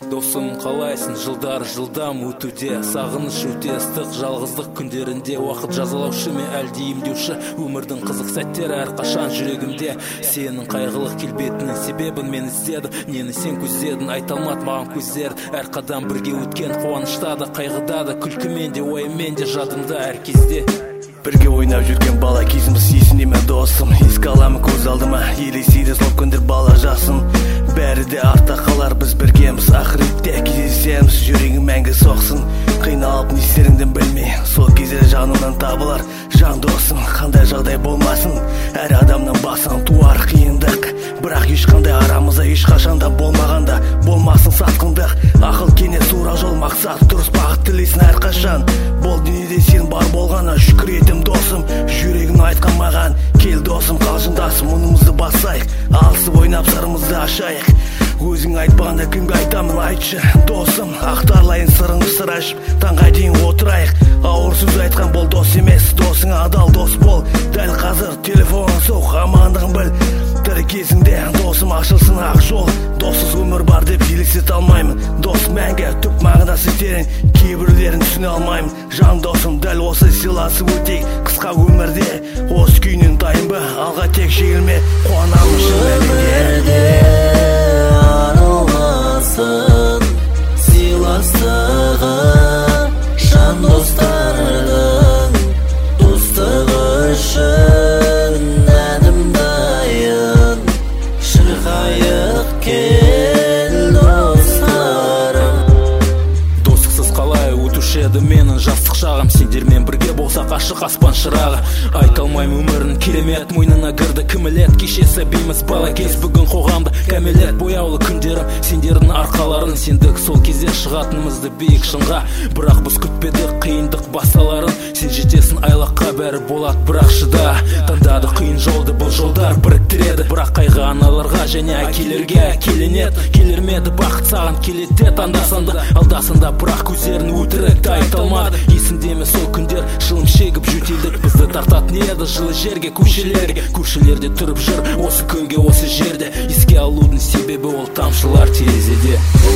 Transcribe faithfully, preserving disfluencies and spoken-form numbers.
Досым, қалайсың? Жылдар жылдам өтуде, сағыныш өте ыстық жалғыздық күндерінде. Уақыт жазалаушы ме әлде емдеуші? Өмірдің қызық сәттері әрқашан жүрегімде. Сенің қайғылық келбетінің себебін мен іздедім. Нені сен көздедің, айта алмады маған көздер. Әр қадам бірге өткен қуанышта да, қайғыда да, күлкімен де, ойымен де, жадымда әр кезде. Бірге ойнап жүрген бала кезіміз есінде ме досым? Еске аламын көз алдыма, елестейді сол күндер бала жасым. Бәрі де артта қалар, біз біргеміз, ақыретте кездесеміз, жүрегің мәңгі соқсын. Қиналып не істеріңді білмей, сол кезде жанымнан табылар жан досым. Қандай жағдай болмасын, әр адамның басын туар қиындық, бірақ ешқандай арамызда ешқашанда болмағанда болмасын сатқындық. Ақыл кене тура жол мақсат, дұрыс бағыт тілейсің әрқашан. Бол дүниеде сен бар болғана шүкір етем досым. Жүрегің айтқан маған, кел досым қалжыңдасым, мұнымызды басайық, алысып ойнап сырымызды ашайық. Өзің айтпағанда кімге айтамын, айтшы досым. Ақтарлайын сырыңды сыр ашып, таңға дейін отырайық. Ауыр сөз айтқан бол дос емес, досыңа адал дос бол. Дәл қазір телефонын соқ, амандығын біл. Тірі кезіңде досым ашылсын ақ жол. Доссыз өмір бар деп елестете алмаймын. Дос мәңгі түп мағынасы терең, кейбіреулерін түсіне алмаймын. Жан досым, дәл осы сыйласып өтейік қысқа өмірде. Осы күйінен дайын ба, алға тек жеңілме, қуанамын шын мәнінде. Арылмасын сыйластығы, жан достардың достығы үшін әнім дайын. Шырқайық кел достарым. Достықсыз қалай өтуші еді менің жастық шағым. Сендермен бірге болсақ ашық аспан шырағы. Айта алмаймын өмірін керемет, мойнына кірді кімілет. Кеше сәбиміз бала кез, бүгін қоғамда кәмелет. Бояулы күндерім сендердің арқаларын, сендік сол кезде шығатынымызды биік шыңға. Бірақ біз күтпедік қиындық басталарын, сен жетесің айлаққа, бәрі болады бірақ шыда. Таңдады қиын жолды, бұл жолдар біріктіреді, бірақ қайғы аналарға және әкелерге әкеленеді. Келермеді бақыт саған келетет анда-санда, алдасында бірақ көздерін өтірікті айта алмады. Есіңде ме сол күндер, шылым шегіп жөтелдік, бізді тартатын еді жылы жерге, көшелерге. Көшелерде тұрып жүр осы күнге, осы жерде. Еске алудың себебі ол тамшылар терезеде.